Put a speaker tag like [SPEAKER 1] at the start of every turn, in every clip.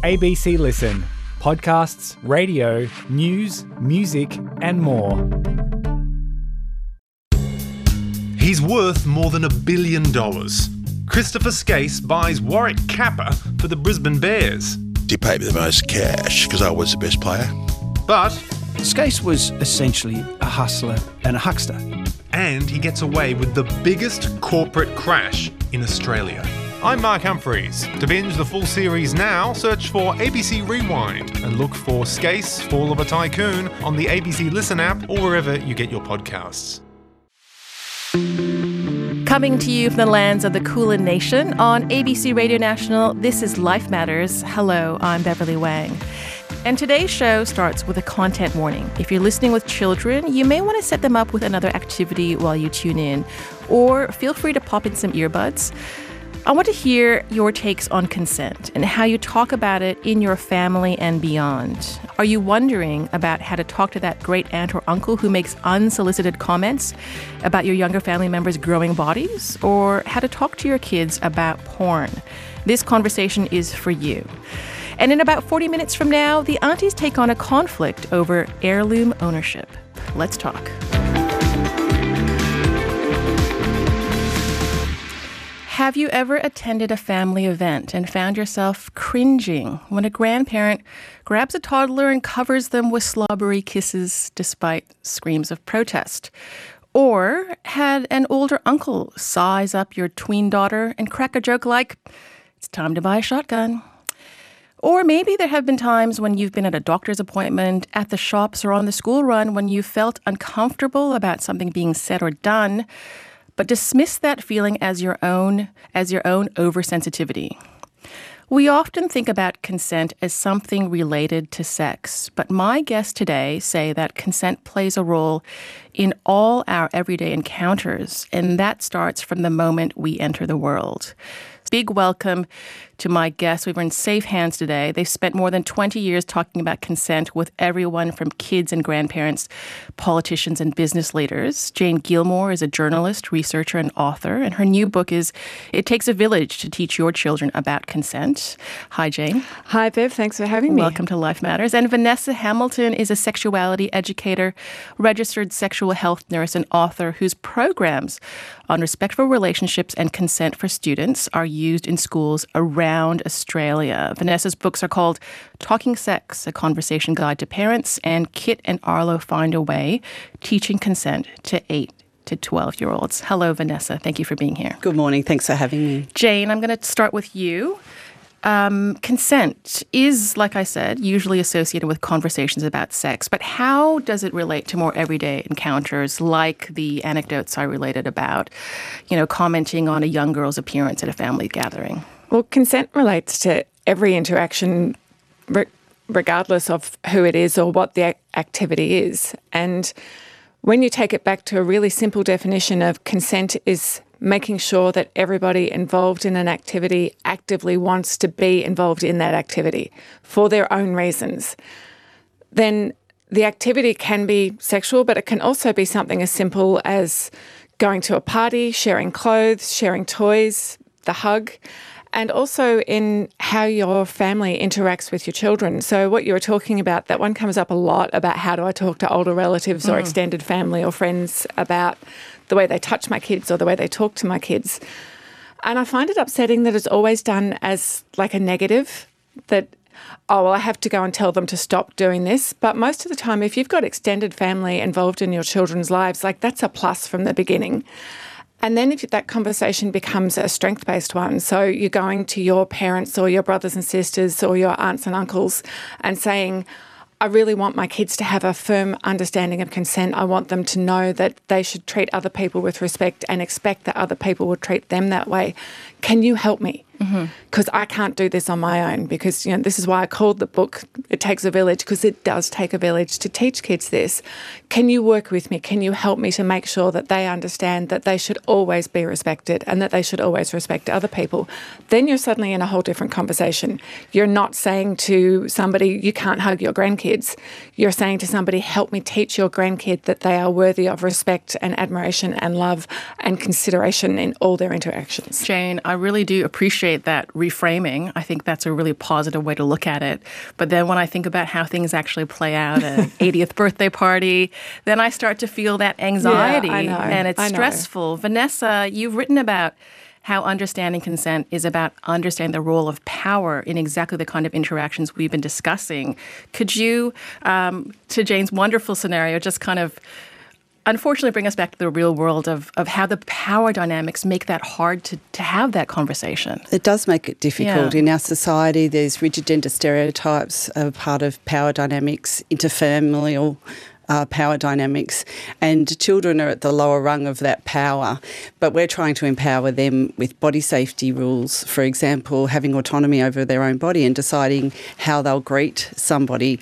[SPEAKER 1] ABC Listen. Podcasts, radio, news, music and more.
[SPEAKER 2] He's worth more than $1 billion. Christopher Skase buys Warwick Capper for the Brisbane Bears.
[SPEAKER 3] He paid me the most cash because I was the best player.
[SPEAKER 2] But...
[SPEAKER 4] Skase was essentially a hustler and a huckster.
[SPEAKER 2] And he gets away with the biggest corporate crash in Australia. I'm Mark Humphreys. To binge the full series now, search for ABC Rewind and look for Skase, Fall of a Tycoon on the ABC Listen app or wherever you get your podcasts.
[SPEAKER 5] Coming to you from the lands of the Kulin Nation on ABC Radio National, this is Life Matters. Hello, I'm Beverly Wang. And today's show starts with a content warning. If you're listening with children, you may want to set them up with another activity while you tune in, or feel free to pop in some earbuds. I want to hear your takes on consent and how you talk about it in your family and beyond. Are you wondering about how to talk to that great aunt or uncle who makes unsolicited comments about your younger family members' growing bodies, or how to talk to your kids about porn? This conversation is for you. And in about 40 minutes from now, the aunties take on a conflict over heirloom ownership. Let's talk. Have you ever attended a family event and found yourself cringing when a grandparent grabs a toddler and covers them with slobbery kisses despite screams of protest? Or had an older uncle size up your tween daughter and crack a joke like, "It's time to buy a shotgun"? Or maybe there have been times when you've been at a doctor's appointment, at the shops, or on the school run when you felt uncomfortable about something being said or done, but dismiss that feeling as your own oversensitivity. We often think about consent as something related to sex, but my guests today say that consent plays a role in all our everyday encounters, and that starts from the moment we enter the world. Big welcome to my guests. We were in safe hands today. They've spent more than 20 years talking about consent with everyone from kids and grandparents, politicians and business leaders. Jane Gilmore is a journalist, researcher, and author, and her new book is It Takes a Village to Teach Your Children About Consent. Hi, Jane.
[SPEAKER 6] Hi, Bev. Thanks for having me.
[SPEAKER 5] Welcome to Life Matters. And Vanessa Hamilton is a sexuality educator, registered sexual health nurse, and author whose programs on respectful relationships and consent for students are used in schools around Australia. Vanessa's books are called Talking Sex, A Conversation Guide to Parents, and Kit and Arlo Find a Way, Teaching Consent to 8 to 12-year-olds. Hello, Vanessa. Thank you for being here.
[SPEAKER 7] Good morning. Thanks for having me.
[SPEAKER 5] Jane, I'm going to start with you. Consent is, like I said, usually associated with conversations about sex, but how does it relate to more everyday encounters like the anecdotes I related about, commenting on a young girl's appearance at a family gathering?
[SPEAKER 6] Well, consent relates to every interaction regardless of who it is or what the activity is. And when you take it back to a really simple definition of consent is making sure that everybody involved in an activity actively wants to be involved in that activity for their own reasons, then the activity can be sexual, but it can also be something as simple as going to a party, sharing clothes, sharing toys, the hug, and also in how your family interacts with your children. So what you were talking about, that one comes up a lot about how do I talk to older relatives or extended family or friends about the way they touch my kids or the way they talk to my kids. And I find it upsetting that it's always done as like a negative, that, oh, well, I have to go and tell them to stop doing this. But most of the time, if you've got extended family involved in your children's lives, like that's a plus from the beginning. And then if that conversation becomes a strength-based one, so you're going to your parents or your brothers and sisters or your aunts and uncles and saying, I really want my kids to have a firm understanding of consent. I want them to know that they should treat other people with respect and expect that other people will treat them that way. Can you help me? Because I can't do this on my own, because this is why I called the book It Takes a Village, because it does take a village to teach kids this. Can you work with me? Can you help me to make sure that they understand that they should always be respected and that they should always respect other people? Then you're suddenly in a whole different conversation. You're not saying to somebody, you can't hug your grandkids. You're saying to somebody, help me teach your grandkid that they are worthy of respect and admiration and love and consideration in all their interactions.
[SPEAKER 5] Jane, I really do appreciate appreciate that reframing. I think that's a really positive way to look at it. But then when I think about how things actually play out at an 80th birthday party, then I start to feel that anxiety, and it's stressful. Vanessa, you've written about how understanding consent is about understanding the role of power in exactly the kind of interactions we've been discussing. Could you, to Jane's wonderful scenario, just kind of unfortunately bring us back to the real world of how the power dynamics make that hard to have that conversation?
[SPEAKER 7] It does make it difficult. In our society, there's rigid gender stereotypes are part of power dynamics, interfamilial power dynamics, and children are at the lower rung of that power, but we're trying to empower them with body safety rules, for example, having autonomy over their own body and deciding how they'll greet somebody.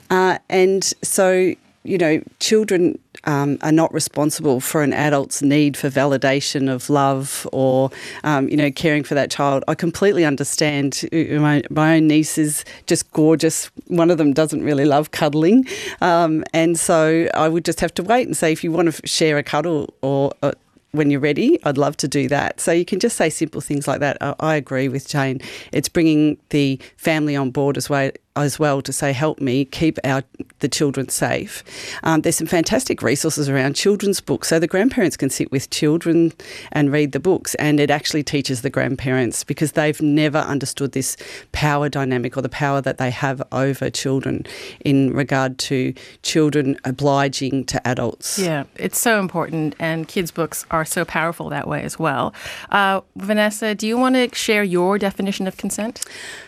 [SPEAKER 7] And so, you know, children are not responsible for an adult's need for validation of love or, caring for that child. I completely understand. My own niece is just gorgeous. One of them doesn't really love cuddling. And so I would just have to wait and say, if you want to share a cuddle or when you're ready, I'd love to do that. So you can just say simple things like that. I agree with Jane. It's bringing the family on board as well to say, help me keep the children safe. There's some fantastic resources around children's books. So the grandparents can sit with children and read the books, and it actually teaches the grandparents because they've never understood this power dynamic or the power that they have over children in regard to children obliging to adults.
[SPEAKER 5] Yeah, it's so important, and kids' books are so powerful that way as well. Vanessa, do you want to share your definition of consent?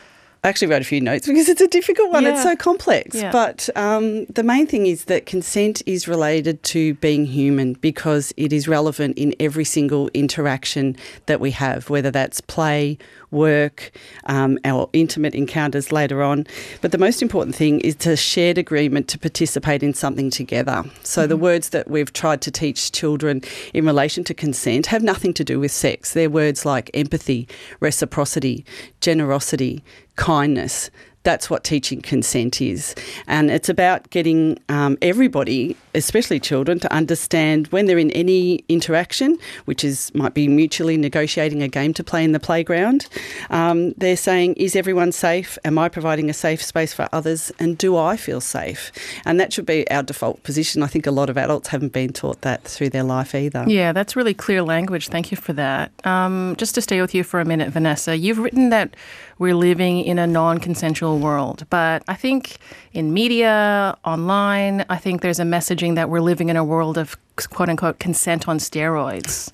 [SPEAKER 7] I actually wrote a few notes because it's a difficult one. Yeah. It's so complex.
[SPEAKER 5] Yeah.
[SPEAKER 7] But the main thing is that consent is related to being human because it is relevant in every single interaction that we have, whether that's play, work, our intimate encounters later on. But the most important thing is a shared agreement to participate in something together. So the words that we've tried to teach children in relation to consent have nothing to do with sex. They're words like empathy, reciprocity, generosity, kindness. That's what teaching consent is. And it's about getting everybody, especially children, to understand when they're in any interaction, which might be mutually negotiating a game to play in the playground. They're saying, is everyone safe? Am I providing a safe space for others? And do I feel safe? And that should be our default position. I think a lot of adults haven't been taught that through their life either.
[SPEAKER 5] Yeah, that's really clear language. Thank you for that. Just to stay with you for a minute, Vanessa, you've written that we're living in a non-consensual world. But I think in media, online, I think there's a messaging that we're living in a world of quote-unquote consent on steroids.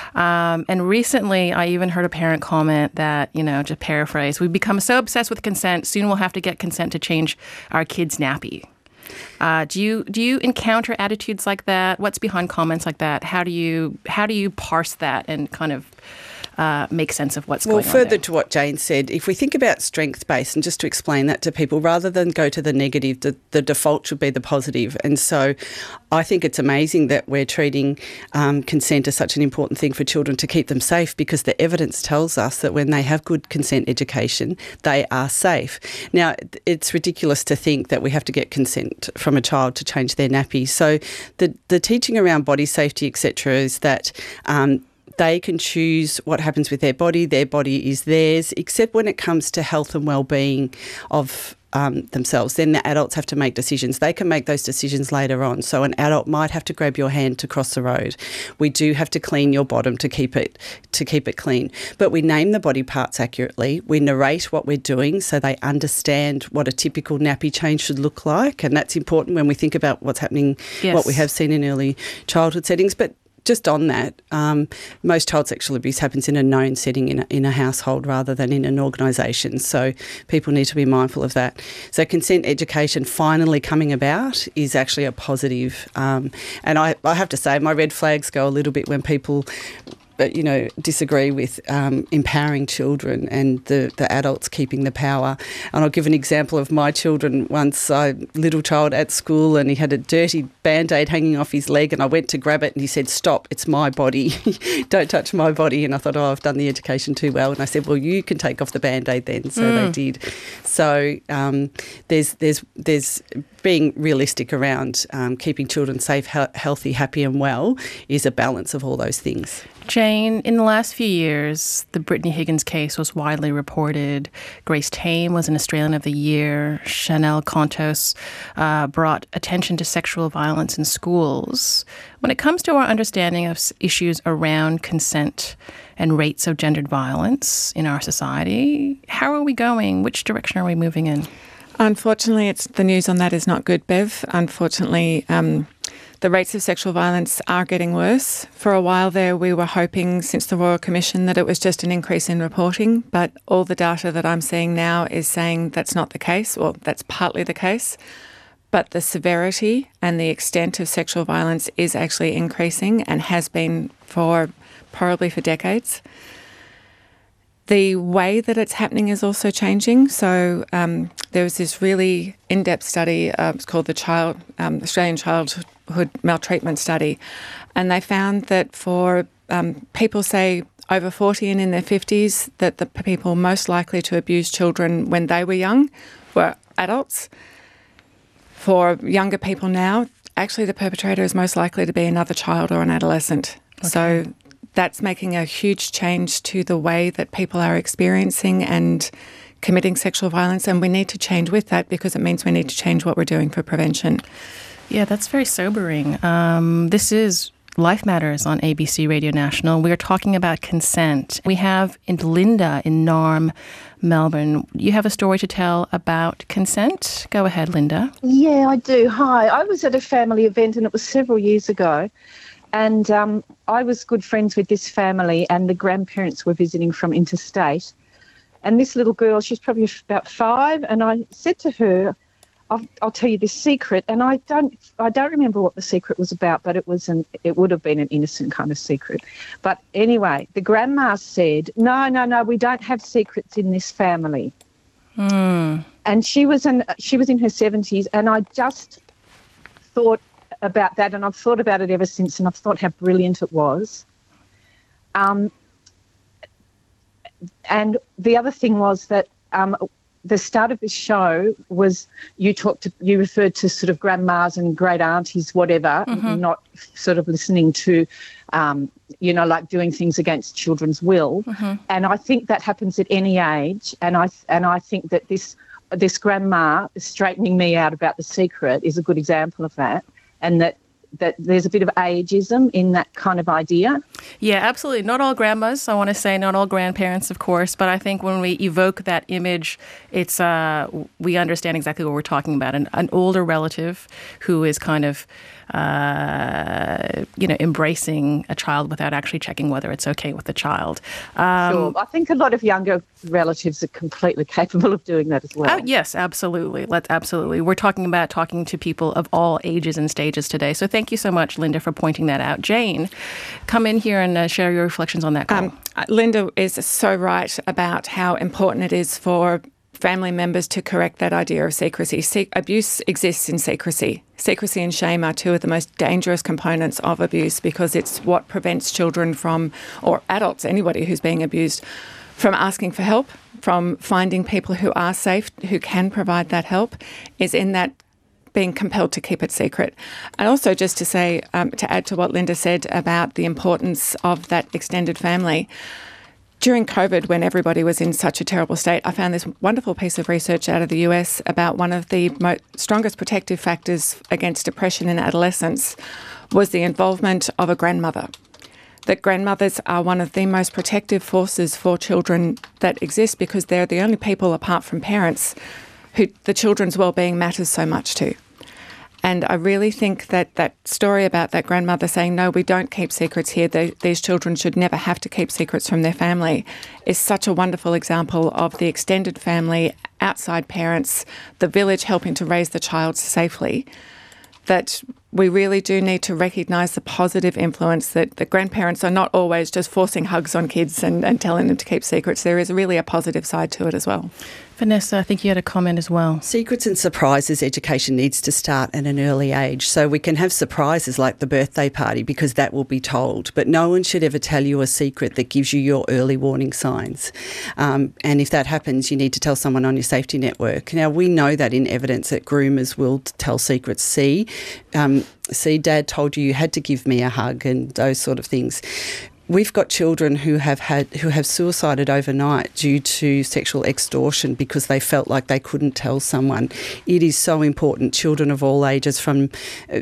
[SPEAKER 5] And recently, I even heard a parent comment that, to paraphrase, we've become so obsessed with consent, soon we'll have to get consent to change our kid's nappy. Do you encounter attitudes like that? What's behind comments like that? How do you parse that and kind of make sense of what's going on?
[SPEAKER 7] Well, further to what Jane said, if we think about strength-based, and just to explain that to people, rather than go to the negative, the default should be the positive. And so I think it's amazing that we're treating consent as such an important thing for children to keep them safe, because the evidence tells us that when they have good consent education, they are safe. Now, it's ridiculous to think that we have to get consent from a child to change their nappy. So the teaching around body safety, etc., is that they can choose what happens with their body is theirs, except when it comes to health and well-being of themselves. Then the adults have to make decisions. They can make those decisions later on. So an adult might have to grab your hand to cross the road. We do have to clean your bottom to keep it clean. But we name the body parts accurately. We narrate what we're doing so they understand what a typical nappy change should look like. And that's important when we think about what's happening,
[SPEAKER 5] yes,
[SPEAKER 7] what we have seen in early childhood settings. But just on that, most child sexual abuse happens in a known setting in a household rather than in an organisation. So people need to be mindful of that. So consent education finally coming about is actually a positive. And I have to say, my red flags go a little bit when people disagree with empowering children and the adults keeping the power. And I'll give an example of my children. Once, little child at school, and he had a dirty Band-Aid hanging off his leg, and I went to grab it and he said, "Stop, it's my body. Don't touch my body." And I thought, I've done the education too well. And I said, "Well, you can take off the Band-Aid then." So they did. So there's being realistic around keeping children safe, healthy, happy and well is a balance of all those things.
[SPEAKER 5] Jane, in the last few years, the Brittany Higgins case was widely reported. Grace Tame was an Australian of the Year. Chanel Contos brought attention to sexual violence in schools. When it comes to our understanding of issues around consent and rates of gendered violence in our society, how are we going? Which direction are we moving in?
[SPEAKER 6] Unfortunately, the news on that is not good, Bev. Unfortunately, the rates of sexual violence are getting worse. For a while there, we were hoping since the Royal Commission that it was just an increase in reporting, but all the data that I'm seeing now is saying that's not the case, or that's partly the case. But the severity and the extent of sexual violence is actually increasing and has been probably for decades. The way that it's happening is also changing. So there was this really in-depth study, it's called the Australian Childhood Maltreatment Study, and they found that for people, say, over 40 and in their 50s, that the people most likely to abuse children when they were young were adults. For younger people now, actually the perpetrator is most likely to be another child or an adolescent. Okay. So that's making a huge change to the way that people are experiencing and committing sexual violence, and we need to change with that because it means we need to change what we're doing for prevention.
[SPEAKER 5] Yeah, that's very sobering. This is Life Matters on ABC Radio National. We're talking about consent. We have Linda in Narm, Melbourne. You have a story to tell about consent. Go ahead, Linda.
[SPEAKER 8] Yeah, I do. Hi. I was at a family event and it was several years ago. And I was good friends with this family and the grandparents were visiting from interstate. And this little girl, she's probably about 5, and I said to her, I'll tell you this secret. And I don't remember what the secret was about, but it would have been an innocent kind of secret. But anyway, the grandma said, no, we don't have secrets in this family. And she was in her 70s, and I just thought about that, and I've thought about it ever since, and I've thought how brilliant it was. And the other thing was that the start of this show was you referred to sort of grandmas and great aunties, whatever, not sort of listening to, like doing things against children's will. And I think that happens at any age. And I think that this grandma straightening me out about the secret is a good example of that. And that there's a bit of ageism in that kind of idea.
[SPEAKER 5] Yeah, absolutely. Not all grandmas, I want to say, not all grandparents, of course, but I think when we evoke that image, it's we understand exactly what we're talking about. An older relative who is kind of embracing a child without actually checking whether it's okay with the child.
[SPEAKER 8] Sure. I think a lot of younger relatives are completely capable of doing that as well.
[SPEAKER 5] Oh, yes, absolutely. Absolutely. We're talking to people of all ages and stages today. So thank you so much, Linda, for pointing that out. Jane, come in here and share your reflections on that call.
[SPEAKER 6] Linda is so right about how important it is for family members to correct that idea of secrecy. Abuse exists in secrecy. Secrecy and shame are two of the most dangerous components of abuse because it's what prevents children from, or adults, anybody who's being abused, from asking for help, from finding people who are safe, who can provide that help, is in that being compelled to keep it secret. And also just to say, to add to what Linda said about the importance of that extended family, during COVID, when everybody was in such a terrible state, I found this wonderful piece of research out of the US about one of the strongest protective factors against depression in adolescence was the involvement of a grandmother. That grandmothers are one of the most protective forces for children that exist because they're the only people, apart from parents, who the children's well-being matters so much to. And I really think that story about that grandmother saying, no, we don't keep secrets here, these children should never have to keep secrets from their family, is such a wonderful example of the extended family, outside parents, the village helping to raise the child safely, that we really do need to recognise the positive influence that the grandparents are not always just forcing hugs on kids and telling them to keep secrets. There is really a positive side to it as well.
[SPEAKER 5] Vanessa, I think you had a comment as well.
[SPEAKER 7] Secrets and surprises education needs to start at an early age. So we can have surprises like the birthday party because that will be told. But no one should ever tell you a secret that gives you your early warning signs. And if that happens, you need to tell someone on your safety network. Now, we know that in evidence that groomers will tell secrets. See, Dad told you had to give me a hug and those sort of things. we've got children who have suicided overnight due to sexual extortion because they felt like they couldn't tell someone. It is so important. Children of all ages, from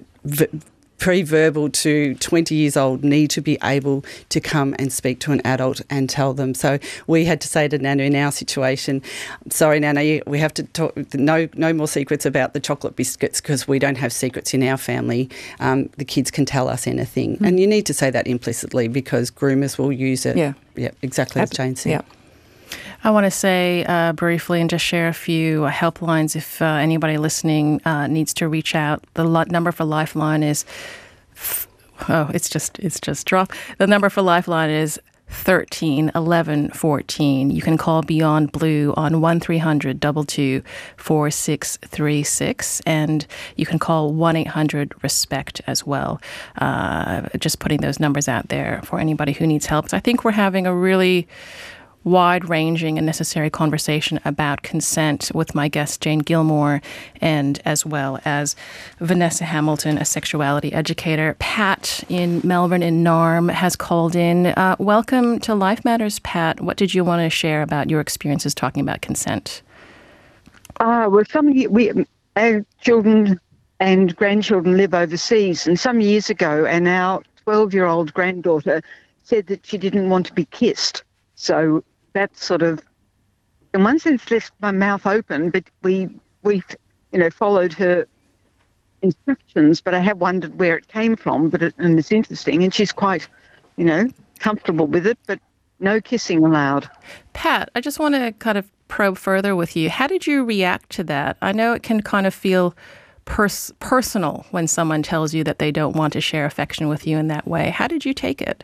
[SPEAKER 7] pre-verbal to 20 years old, need to be able to come and speak to an adult and tell them. So we had to say to Nana in our situation, sorry, Nana, we have to talk, no more secrets about the chocolate biscuits because we don't have secrets in our family. The kids can tell us anything. Mm. And you need to say that implicitly because groomers will use it. Yeah, exactly as Jane said.
[SPEAKER 5] Yeah. I want to say briefly and just share a few helplines if anybody listening needs to reach out. The number for Lifeline is, it's just dropped. The number for Lifeline is 13 11 14. You can call Beyond Blue on 1300 22 4636, and you can call 1-800-RESPECT as well. Just putting those numbers out there for anybody who needs help. So I think we're having a really wide-ranging and necessary conversation about consent with my guest Jane Gilmore, and as well as Vanessa Hamilton, a sexuality educator. Pat in Melbourne in Narm has called in. Welcome to Life Matters, Pat. What did you want to share about your experiences talking about consent?
[SPEAKER 9] Well, our children and grandchildren live overseas, and some years ago, and our 12-year-old granddaughter said that she didn't want to be kissed. So that sort of, in one sense, left my mouth open, but we followed her instructions, but I have wondered where it came from, and it's interesting, and she's quite, comfortable with it, but no kissing allowed.
[SPEAKER 5] Pat, I just want to kind of probe further with you. How did you react to that? I know it can kind of feel personal when someone tells you that they don't want to share affection with you in that way. How did you take it?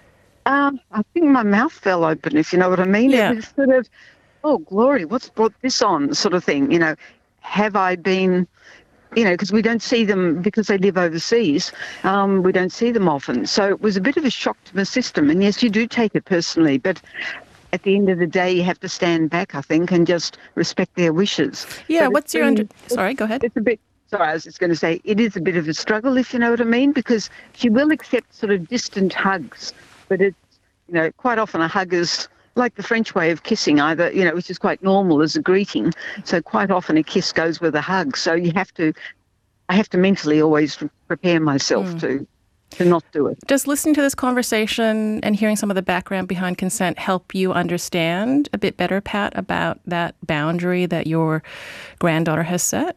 [SPEAKER 9] I think my mouth fell open, if you know what I mean. Yeah. It was sort of, oh, glory, what's brought this on sort of thing. Have I been, because we don't see them because they live overseas. We don't see them often. So it was a bit of a shock to the system. And yes, you do take it personally, but at the end of the day, you have to stand back, I think, and just respect their wishes.
[SPEAKER 5] Yeah, sorry, go ahead.
[SPEAKER 9] It's a bit... Sorry, I was just going to say, it is a bit of a struggle, if you know what I mean, because she will accept sort of distant hugs. But it's, quite often a hug is like the French way of kissing, either, which is quite normal as a greeting. So quite often a kiss goes with a hug. So I have to mentally always prepare myself to not do it.
[SPEAKER 5] Does listening to this conversation and hearing some of the background behind consent help you understand a bit better, Pat, about that boundary that your granddaughter has set?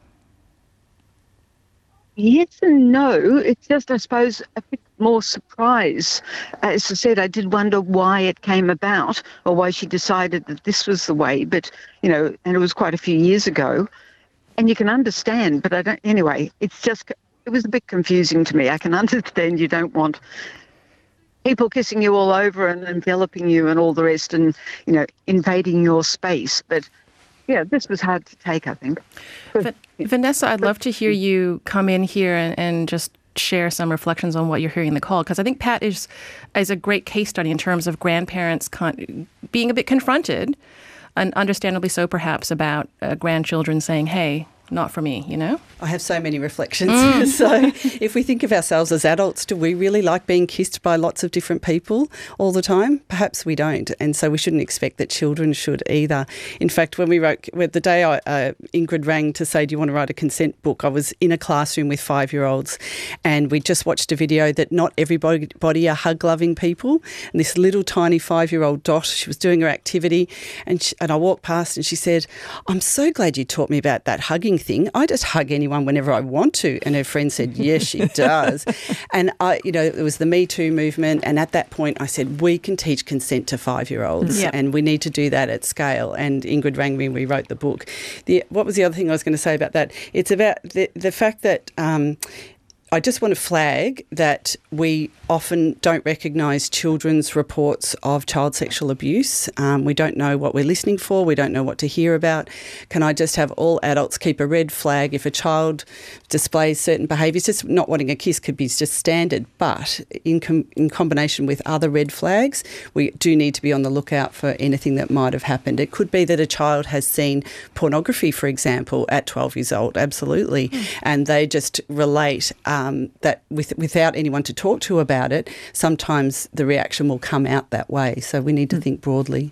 [SPEAKER 9] Yes and no. It's just, I suppose, a bit more surprise. As I said, I did wonder why it came about or why she decided that this was the way. But, and it was quite a few years ago. And you can understand, but I don't. Anyway, it was a bit confusing to me. I can understand you don't want people kissing you all over and enveloping you and all the rest and, invading your space. But yeah, this was hard to take, I think.
[SPEAKER 5] Vanessa, I'd love to hear you come in here and just share some reflections on what you're hearing in the call, because I think Pat is a great case study in terms of grandparents being a bit confronted, and understandably so perhaps, about grandchildren saying, hey, not for me,
[SPEAKER 7] I have so many reflections. So if we think of ourselves as adults, do we really like being kissed by lots of different people all the time? Perhaps we don't. And so we shouldn't expect that children should either. In fact, when the day Ingrid rang to say, do you want to write a consent book, I was in a classroom with 5-year-olds and we just watched a video that not everybody are hug-loving people. And this little tiny 5-year-old Dot, she was doing her activity and I walked past and she said, I'm so glad you taught me about that hugging thing. I just hug anyone whenever I want to. And her friend said, yes, she does. And it was the Me Too movement. And at that point I said, we can teach consent to 5-year-olds and we need to do that at scale. And Ingrid rang me and we wrote the book. What was the other thing I was going to say about that? It's about the fact that I just want to flag that we often don't recognise children's reports of child sexual abuse. We don't know what we're listening for. We don't know what to hear about. Can I just have all adults keep a red flag if a child displays certain behaviours? Just not wanting a kiss could be just standard, but in combination with other red flags, we do need to be on the lookout for anything that might have happened. It could be that a child has seen pornography, for example, at 12 years old, absolutely, and they just relate that without anyone to talk to about it, sometimes the reaction will come out that way. So we need to think broadly.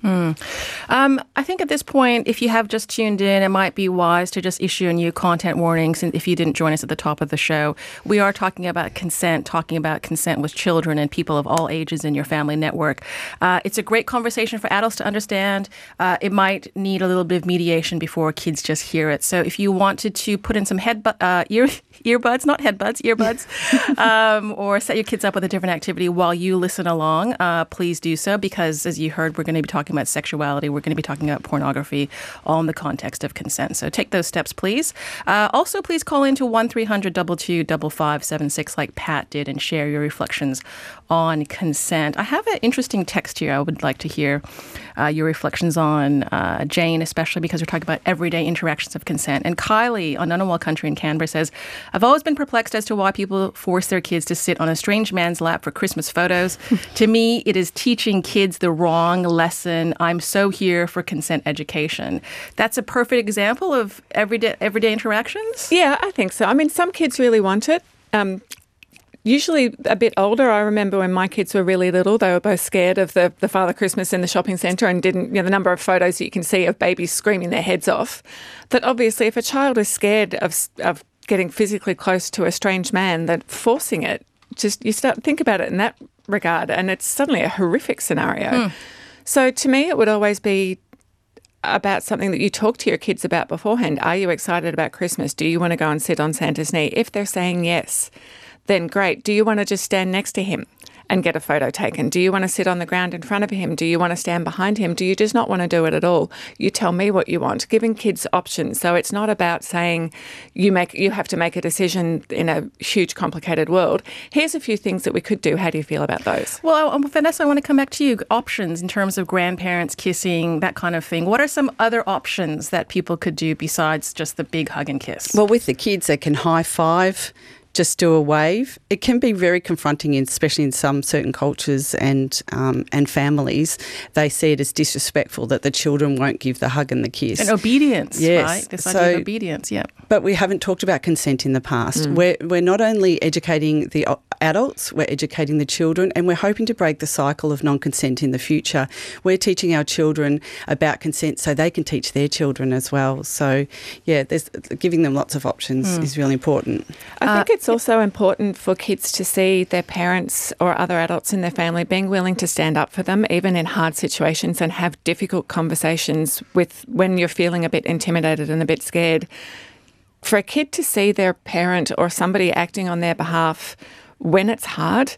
[SPEAKER 5] I think at this point, if you have just tuned in, it might be wise to just issue a new content warning. Since if you didn't join us at the top of the show, we are talking about consent with children and people of all ages in your family network. It's a great conversation for adults to understand. It might need a little bit of mediation before kids just hear it. So if you wanted to put in some earbuds, not headbuds, earbuds, or set your kids up with a different activity while you listen along, please do so, because as you heard, we're going to be talking about sexuality, we're going to be talking about pornography, all in the context of consent. So take those steps, please. Also, please call into 1-300-222-5576 like Pat did and share your reflections on consent. I have an interesting text here I would like to hear your reflections on, Jane, especially because we're talking about everyday interactions of consent. And Kylie on Ngunnawal Country in Canberra says, I've always been perplexed as to why people force their kids to sit on a strange man's lap for Christmas photos. To me, it is teaching kids the wrong lesson. I'm so here for consent education. That's a perfect example of everyday interactions?
[SPEAKER 6] Yeah, I think so. I mean, some kids really want it. Usually a bit older. I remember when my kids were really little, they were both scared of the Father Christmas in the shopping centre and didn't, the number of photos that you can see of babies screaming their heads off. That obviously if a child is scared of getting physically close to a strange man, that forcing it, just you start think about it in that regard and it's suddenly a horrific scenario. So to me it would always be about something that you talk to your kids about beforehand. Are you excited about Christmas? Do you want to go and sit on Santa's knee? If they're saying yes, then great. Do you want to just stand next to him and get a photo taken? Do you want to sit on the ground in front of him? Do you want to stand behind him? Do you just not want to do it at all? You tell me what you want. Giving kids options. So it's not about saying you have to make a decision in a huge, complicated world. Here's a few things that we could do. How do you feel about those?
[SPEAKER 5] Well, Vanessa, I want to come back to you. Options in terms of grandparents kissing, that kind of thing. What are some other options that people could do besides just the big hug and kiss?
[SPEAKER 7] Well, with the kids, they can high five, just do a wave. It can be very confronting, especially in some certain cultures and families. They see it as disrespectful that the children won't give the hug and the kiss.
[SPEAKER 5] And obedience,
[SPEAKER 7] yes.
[SPEAKER 5] Right? This idea of obedience, yeah.
[SPEAKER 7] But we haven't talked about consent in the past. We're not only educating the adults, we're educating the children, and we're hoping to break the cycle of non-consent in the future. We're teaching our children about consent so they can teach their children as well. So, yeah, giving them lots of options is really important.
[SPEAKER 6] I think it's also important for kids to see their parents or other adults in their family being willing to stand up for them, even in hard situations, and have difficult conversations with when you're feeling a bit intimidated and a bit scared. For a kid to see their parent or somebody acting on their behalf when it's hard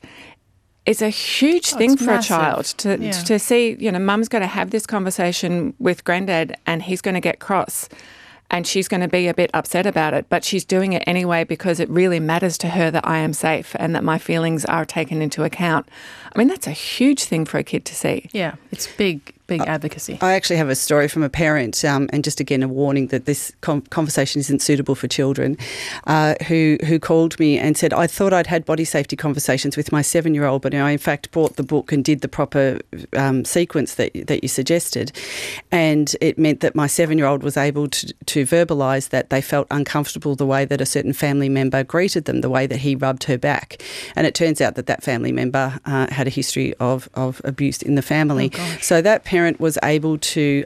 [SPEAKER 6] is a huge thing for
[SPEAKER 5] massive.
[SPEAKER 6] A child to see, mum's going to have this conversation with granddad and he's going to get cross and she's going to be a bit upset about it, but she's doing it anyway because it really matters to her that I am safe and that my feelings are taken into account. I mean, that's a huge thing for a kid to see.
[SPEAKER 5] Yeah, it's big advocacy.
[SPEAKER 7] I actually have a story from a parent, and just again a warning that this conversation isn't suitable for children, who called me and said, I thought I'd had body safety conversations with my 7-year-old, but I in fact bought the book and did the proper sequence that you suggested. And it meant that my 7-year-old was able to verbalise that they felt uncomfortable the way that a certain family member greeted them, the way that he rubbed her back. And it turns out that family member had a history of abuse in the family. So that parent was able to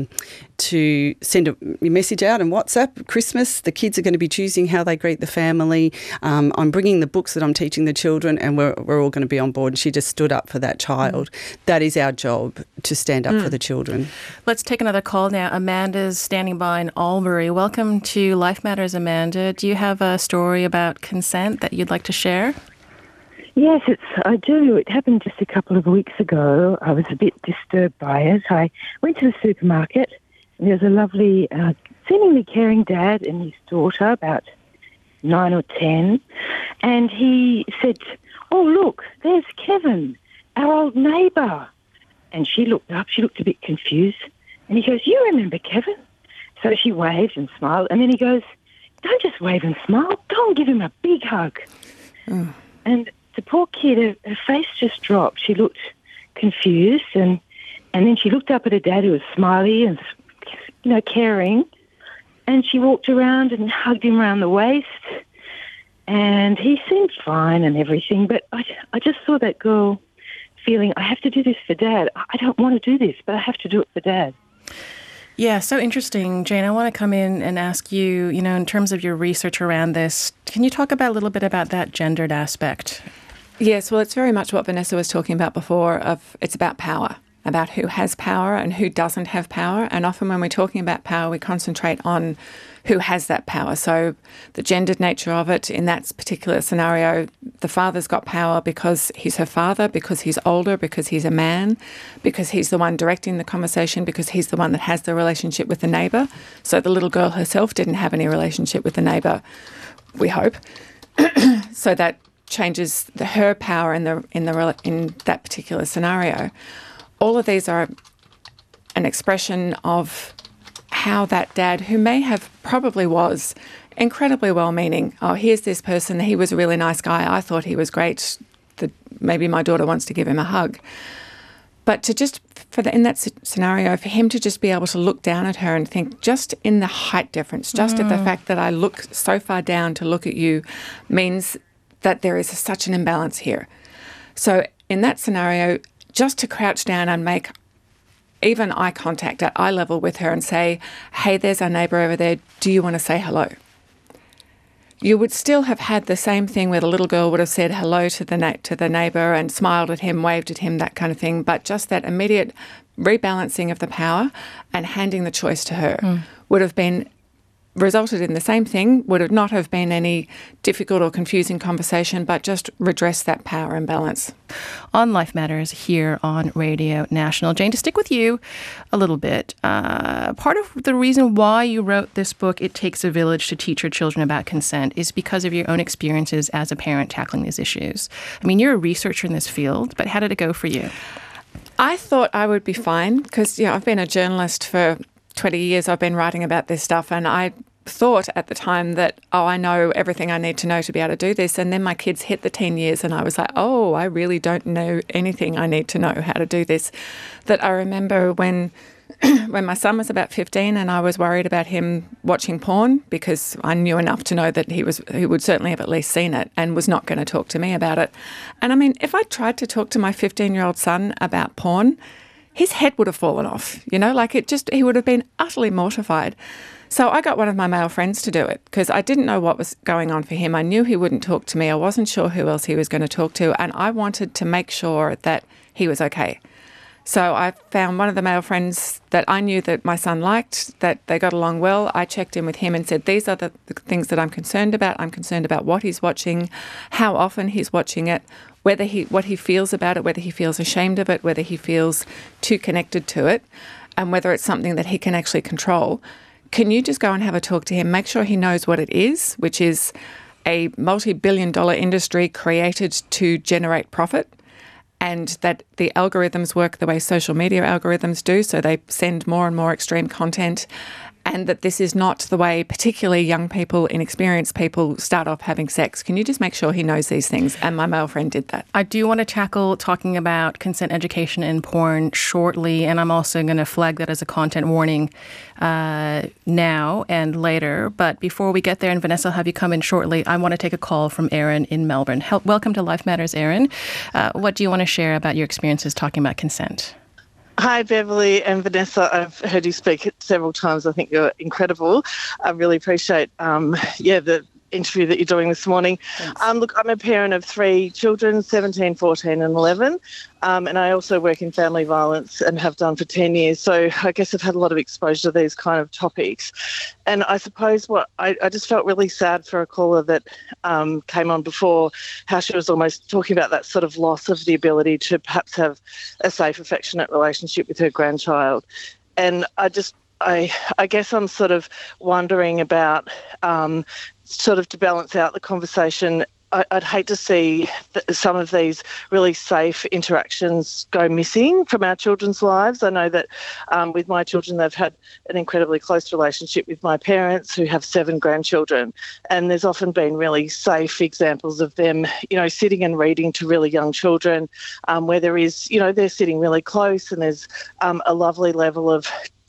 [SPEAKER 7] send a message out on WhatsApp. Christmas, the kids are going to be choosing how they greet the family. I'm bringing the books that I'm teaching the children and we're all going to be on board. And she just stood up for that child. That is our job, to stand up for the children.
[SPEAKER 5] Let's take another call now. Amanda's standing by in Albury. Welcome to Life Matters, Amanda. Do you have a story about consent that you'd like to share?
[SPEAKER 10] Yes, I do. It happened just a couple of weeks ago. I was a bit disturbed by it. I went to the supermarket and there was a lovely, seemingly caring dad and his daughter, about 9 or 10, and he said, oh, look, there's Kevin, our old neighbour. And she looked up, she looked a bit confused, and he goes, you remember Kevin? So she waved and smiled, and then he goes, don't just wave and smile, go and give him a big hug. And the poor kid, her face just dropped. She looked confused, and then she looked up at her dad, who was smiley and, caring, and she walked around and hugged him around the waist. and he seemed fine and everything, but I just saw that girl feeling, I have to do this for Dad. I don't want to do this, but I have to do it for Dad.
[SPEAKER 5] Yeah, so interesting. Jane, I want to come in and ask you, in terms of your research around this, can you talk about a little bit about that gendered aspect?
[SPEAKER 6] Yes, well, it's very much what Vanessa was talking about before, it's about power, about who has power and who doesn't have power. And often when we're talking about power, we concentrate on who has that power. So the gendered nature of it in that particular scenario, the father's got power because he's her father, because he's older, because he's a man, because he's the one directing the conversation, because he's the one that has the relationship with the neighbour. So the little girl herself didn't have any relationship with the neighbour, we hope. So that changes her power in that particular scenario. All of these are an expression of how that dad, who probably was incredibly well-meaning, here's this person, he was a really nice guy, I thought he was great, maybe my daughter wants to give him a hug. But in that scenario, for him to just be able to look down at her and think, just in the height difference, just at the fact that I look so far down to look at you, means that there is such an imbalance here. So in that scenario, just to crouch down and make even eye contact at eye level with her and say, hey, there's our neighbour over there, do you want to say hello? You would still have had the same thing where the little girl would have said hello to the neighbour and smiled at him, waved at him, that kind of thing, but just that immediate rebalancing of the power and handing the choice to her would have resulted in the same thing, would have not have been any difficult or confusing conversation, but just redress that power imbalance.
[SPEAKER 5] On Life Matters here on Radio National. Jane, to stick with you a little bit, part of the reason why you wrote this book, It Takes a Village to Teach Your Children About Consent, is because of your own experiences as a parent tackling these issues. I mean, you're a researcher in this field, but how did it go for you?
[SPEAKER 6] I thought I would be fine because, I've been a journalist for 20 years. I've been writing about this stuff, and I thought at the time that, I know everything I need to know to be able to do this. And then my kids hit the teen years and I was like, I really don't know anything I need to know how to do this. That I remember when my son was about 15 and I was worried about him watching porn because I knew enough to know that he would certainly have at least seen it and was not going to talk to me about it. And I mean, if I tried to talk to my 15-year-old son about porn, his head would have fallen off, he would have been utterly mortified. So I got one of my male friends to do it because I didn't know what was going on for him. I knew he wouldn't talk to me. I wasn't sure who else he was going to talk to, and I wanted to make sure that he was okay. So I found one of the male friends that I knew that my son liked, that they got along well. I checked in with him and said, these are the things that I'm concerned about. I'm concerned about what he's watching, how often he's watching it, what he feels about it, whether he feels ashamed of it, whether he feels too connected to it, and whether it's something that he can actually control. Can you just go and have a talk to him, make sure he knows what it is, which is a multi-billion-dollar industry created to generate profit, and that the algorithms work the way social media algorithms do, so they send more and more extreme content, and that this is not the way particularly young people, inexperienced people start off having sex. Can you just make sure he knows these things? And my male friend did that.
[SPEAKER 5] I do want to tackle talking about consent education in porn shortly, and I'm also going to flag that as a content warning now and later. But before we get there, and Vanessa, I'll have you come in shortly, I want to take a call from Erin in Melbourne. Welcome to Life Matters, Erin. What do you want to share about your experiences talking about consent?
[SPEAKER 11] Hi, Beverly and Vanessa. I've heard you speak several times. I think you're incredible. I really appreciate, the interview that you're doing this morning. Look, I'm a parent of 3 children, 17, 14 and 11, and I also work in family violence and have done for 10 years. So I guess I've had a lot of exposure to these kind of topics. And I suppose I just felt really sad for a caller that came on before, how she was almost talking about that sort of loss of the ability to perhaps have a safe, affectionate relationship with her grandchild. And I guess I'm sort of wondering about sort of to balance out the conversation, I'd hate to see some of these really safe interactions go missing from our children's lives. I know that with my children, they've had an incredibly close relationship with my parents who have 7 grandchildren. And there's often been really safe examples of them, sitting and reading to really young children where there is, they're sitting really close and there's a lovely level of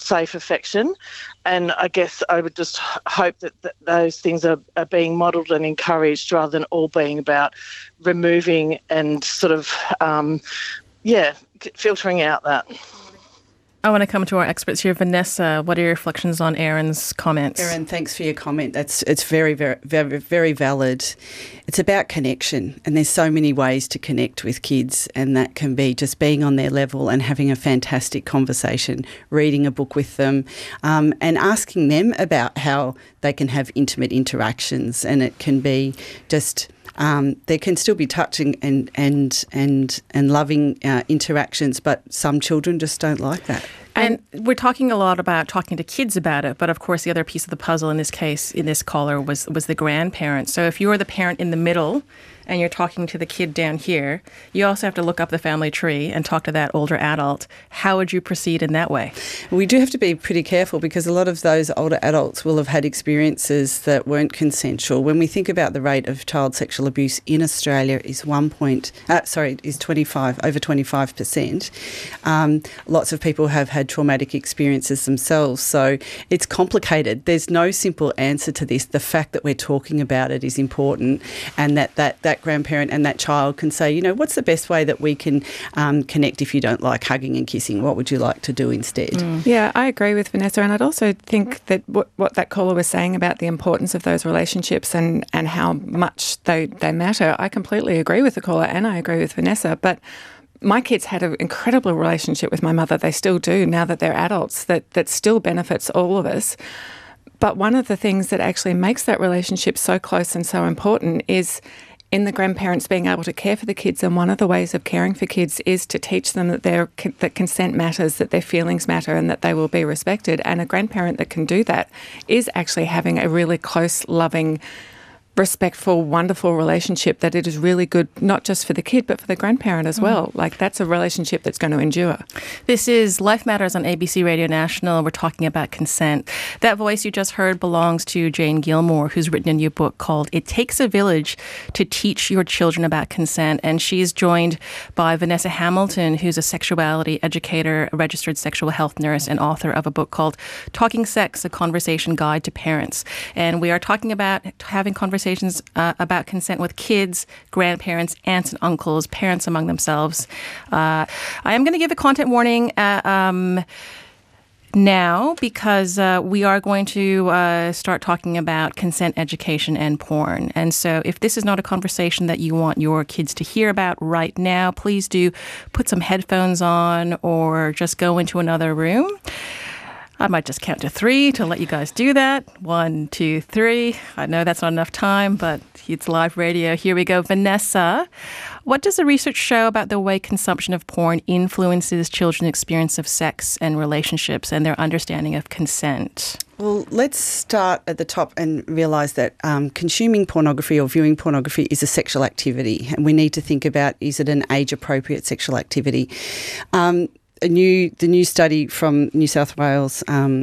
[SPEAKER 11] safe affection. And I guess I would just hope that those things are being modelled and encouraged rather than all being about removing and sort of, filtering out that.
[SPEAKER 5] I want to come to our experts here. Vanessa, what are your reflections on Erin's comments?
[SPEAKER 7] Erin, thanks for your comment. It's very, very, very, very valid. It's about connection, and there's so many ways to connect with kids, and that can be just being on their level and having a fantastic conversation, reading a book with them, and asking them about how they can have intimate interactions. And it can be just there can still be touching and loving interactions, but some children just don't like that.
[SPEAKER 5] And we're talking a lot about talking to kids about it, but of course the other piece of the puzzle in this case, in this caller, was the grandparent. So if you're the parent in the middle and you're talking to the kid down here, you also have to look up the family tree and talk to that older adult. How would you proceed in that way?
[SPEAKER 7] We do have to be pretty careful because a lot of those older adults will have had experiences that weren't consensual. When we think about the rate of child sexual abuse in Australia is over 25%. Lots of people have had traumatic experiences themselves, so it's complicated. There's no simple answer to this. The fact that we're talking about it is important, and that grandparent and that child can say, what's the best way that we can connect if you don't like hugging and kissing? What would you like to do instead?
[SPEAKER 6] Yeah, I agree with Vanessa, and I'd also think that what that caller was saying about the importance of those relationships and how much they matter, I completely agree with the caller, and I agree with Vanessa, but my kids had an incredible relationship with my mother. They still do now that they're adults, that still benefits all of us. But one of the things that actually makes that relationship so close and so important is in the grandparents being able to care for the kids. And one of the ways of caring for kids is to teach them that consent matters, that their feelings matter, and that they will be respected. And a grandparent that can do that is actually having a really close, loving, respectful, wonderful relationship that it is really good, not just for the kid, but for the grandparent as well. Like, that's a relationship that's going to endure.
[SPEAKER 5] This is Life Matters on ABC Radio National. We're talking about consent. That voice you just heard belongs to Jane Gilmore, who's written a new book called It Takes a Village to Teach Your Children About Consent. And she's joined by Vanessa Hamilton, who's a sexuality educator, a registered sexual health nurse, and author of a book called Talking Sex, A Conversation Guide to Parents. And we are talking about having conversations about consent with kids, grandparents, aunts and uncles, parents among themselves. I am going to give a content warning now because we are going to start talking about consent education and porn. And so if this is not a conversation that you want your kids to hear about right now, please do put some headphones on or just go into another room. I might just count to 3 to let you guys do that. 1, 2, 3. I know that's not enough time, but it's live radio. Here we go. Vanessa, what does the research show about the way consumption of porn influences children's experience of sex and relationships and their understanding of consent?
[SPEAKER 7] Well, let's start at the top and realise that consuming pornography or viewing pornography is a sexual activity, and we need to think about, is it an age-appropriate sexual activity? The new study from New South Wales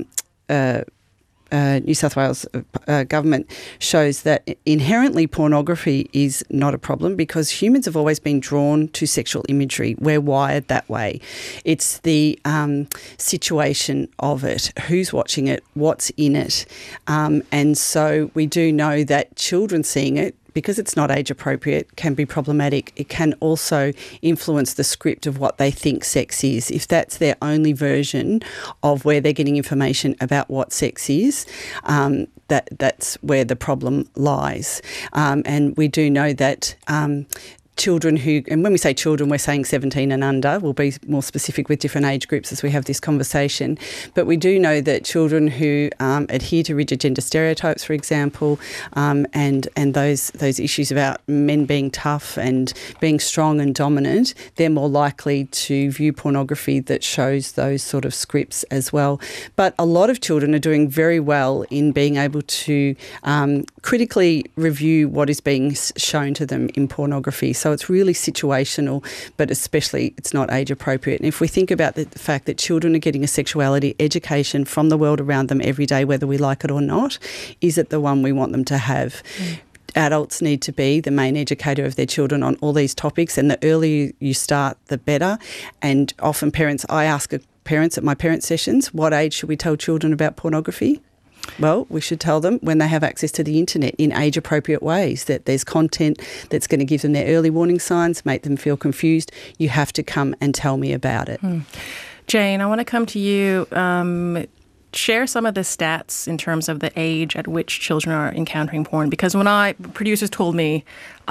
[SPEAKER 7] government shows that inherently pornography is not a problem because humans have always been drawn to sexual imagery. We're wired that way. It's the situation of it, who's watching it, what's in it. And so we do know that children seeing it, because it's not age appropriate, can be problematic. It can also influence the script of what they think sex is. If that's their only version of where they're getting information about what sex is, that's where the problem lies. And we do know that children who, and when we say children, we're saying 17 and under. We'll be more specific with different age groups as we have this conversation. But we do know that children who adhere to rigid gender stereotypes, for example, and those issues about men being tough and being strong and dominant, they're more likely to view pornography that shows those sort of scripts as well. But a lot of children are doing very well in being able to critically review what is being shown to them in pornography. So it's really situational, but especially it's not age appropriate. And if we think about the fact that children are getting a sexuality education from the world around them every day, whether we like it or not, is it the one we want them to have? Adults need to be the main educator of their children on all these topics, and the earlier you start, the better. And often parents, I ask a parents at my parent sessions, what age should we tell children about pornography? Well, we should tell them when they have access to the internet in age-appropriate ways, that there's content that's going to give them their early warning signs, make them feel confused. You have to come and tell me about it.
[SPEAKER 5] Jane, I want to come to you. Share some of the stats in terms of the age at which children are encountering porn, because when producers told me,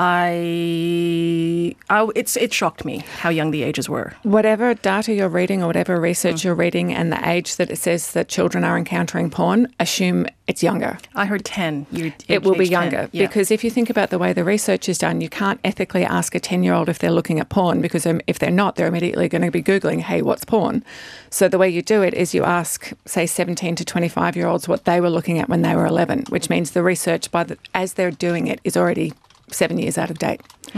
[SPEAKER 5] it shocked me how young the ages were.
[SPEAKER 6] Whatever data you're reading or whatever research you're reading and the age that it says that children are encountering porn, assume it's younger.
[SPEAKER 5] I heard 10.
[SPEAKER 6] It will be younger because if you think about the way the research is done, you can't ethically ask a 10-year-old if they're looking at porn, because if they're not, they're immediately going to be Googling, hey, what's porn? So the way you do it is you ask, say, 17 to 25-year-olds what they were looking at when they were 11, which means the research as they're doing it is already 7 years out of date.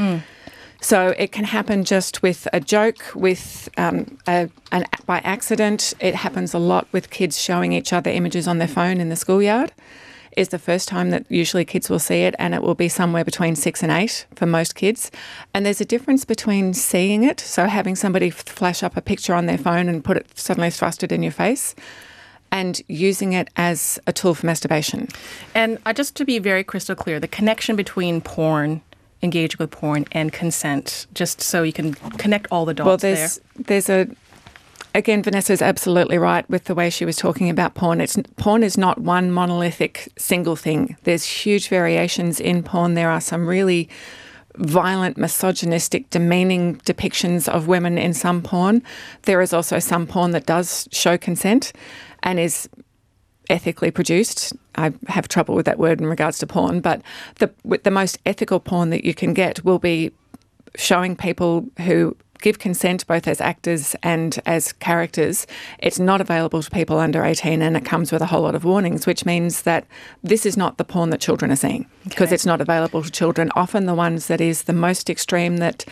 [SPEAKER 6] So it can happen just with a joke, with by accident. It happens a lot with kids showing each other images on their phone in the schoolyard. Is the first time that usually kids will see it, and it will be somewhere between 6 and 8 for most kids. And there's a difference between seeing it, so having somebody flash up a picture on their phone and put it suddenly thrust it in your face, and using it as a tool for masturbation. And
[SPEAKER 5] just to be very crystal clear, the connection between porn, engaging with porn, and consent, just so you can connect all the dots there. Again, Vanessa's absolutely right with the way she was talking about porn. Porn is not one monolithic single thing. There's huge variations in porn. There are some really violent, misogynistic, demeaning depictions of women in some porn. There is also some porn that does show consent and is ethically produced. I have trouble with that word in regards to porn, but the most ethical porn that you can get will be showing people who give consent both as actors and as characters. It's not available to people under 18, and it comes with a whole lot of warnings, which means that this is not the porn that children are seeing because it's not available to children. Often the ones that is the most extreme that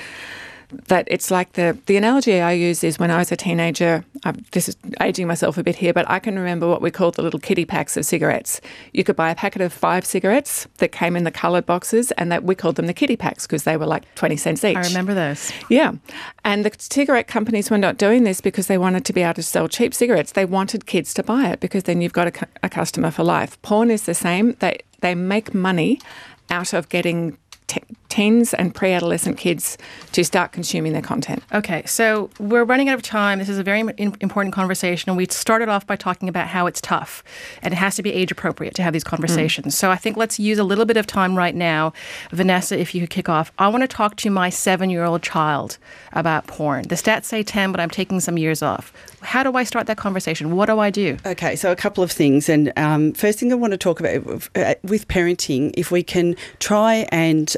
[SPEAKER 5] it's like the analogy I use is when I was a teenager, this is aging myself a bit here, but I can remember what we called the little kiddie packs of cigarettes. You could buy a packet of 5 cigarettes that came in the coloured boxes, and that we called them the kiddie packs because they were like 20 cents each. I remember those.
[SPEAKER 6] Yeah. And the cigarette companies were not doing this because they wanted to be able to sell cheap cigarettes. They wanted kids to buy it because then you've got a customer for life. Porn is the same. They make money out of getting teens and pre-adolescent kids to start consuming their content.
[SPEAKER 5] Okay, so we're running out of time. This is a very important conversation, and we started off by talking about how it's tough, and it has to be age appropriate to have these conversations. So I think let's use a little bit of time right now. Vanessa, if you could kick off. I want to talk to my 7-year-old child about porn. The stats say 10, but I'm taking some years off. How do I start that conversation? What do I do?
[SPEAKER 7] Okay, so a couple of things. And first thing I want to talk about with parenting, if we can try and